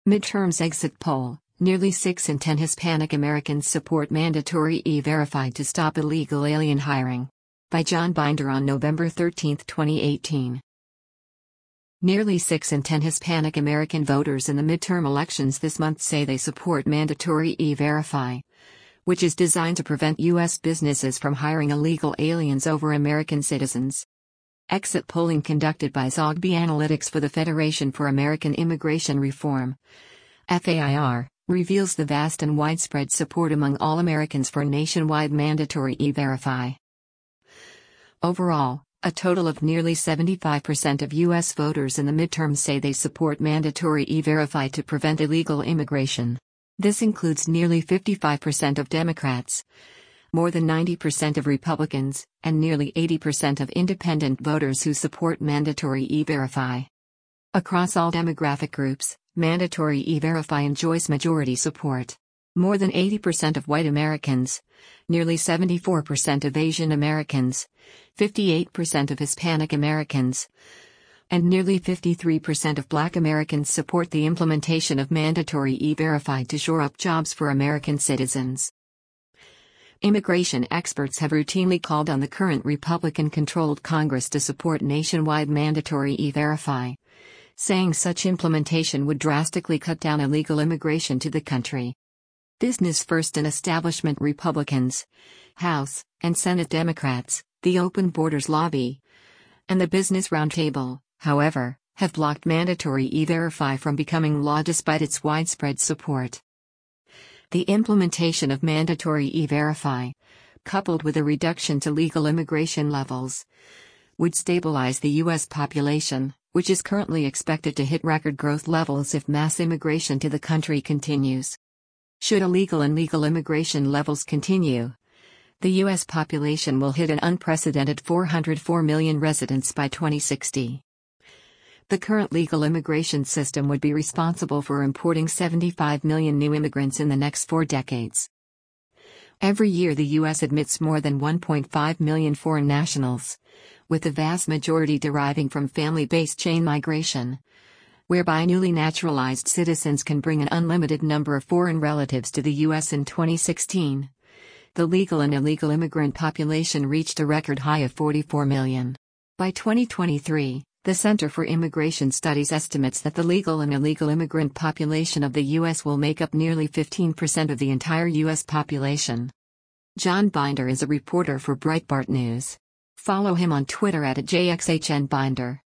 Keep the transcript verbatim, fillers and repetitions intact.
Midterms exit poll. Nearly six in ten Hispanic Americans support mandatory E-Verify to stop illegal alien hiring. By John Binder on November thirteenth, twenty eighteen. Nearly six in ten Hispanic American voters in the midterm elections this month say they support mandatory E-Verify, which is designed to prevent U S businesses from hiring illegal aliens over American citizens. Exit polling conducted by Zogby Analytics for the Federation for American Immigration Reform, F A I R, reveals the vast and widespread support among all Americans for nationwide mandatory E-Verify. Overall, a total of nearly seventy-five percent of U S voters in the midterms say they support mandatory E-Verify to prevent illegal immigration. This includes nearly fifty-five percent of Democrats, more than ninety percent of Republicans, and nearly eighty percent of independent voters who support mandatory E-Verify. Across all demographic groups, mandatory E-Verify enjoys majority support. More than eighty percent of white Americans, nearly seventy-four percent of Asian Americans, fifty-eight percent of Hispanic Americans, and nearly fifty-three percent of Black Americans support the implementation of mandatory E-Verify to shore up jobs for American citizens. Immigration experts have routinely called on the current Republican-controlled Congress to support nationwide mandatory E-Verify, saying such implementation would drastically cut down illegal immigration to the country. Business First and Establishment Republicans, House and Senate Democrats, the Open Borders Lobby, and the Business Roundtable, however, have blocked mandatory E-Verify from becoming law despite its widespread support. The implementation of mandatory E-Verify, coupled with a reduction to legal immigration levels, would stabilize the U S population, which is currently expected to hit record growth levels if mass immigration to the country continues. Should illegal and legal immigration levels continue, the U S population will hit an unprecedented four hundred four million residents by twenty sixty. The current legal immigration system would be responsible for importing seventy-five million new immigrants in the next four decades. Every year the U S admits more than one point five million foreign nationals, with the vast majority deriving from family-based chain migration, whereby newly naturalized citizens can bring an unlimited number of foreign relatives to the U S In twenty sixteen, the legal and illegal immigrant population reached a record high of forty-four million. By twenty twenty-three, the Center for Immigration Studies estimates that the legal and illegal immigrant population of the U S will make up nearly fifteen percent of the entire U S population. John Binder is a reporter for Breitbart News. Follow him on Twitter at J X H N Binder.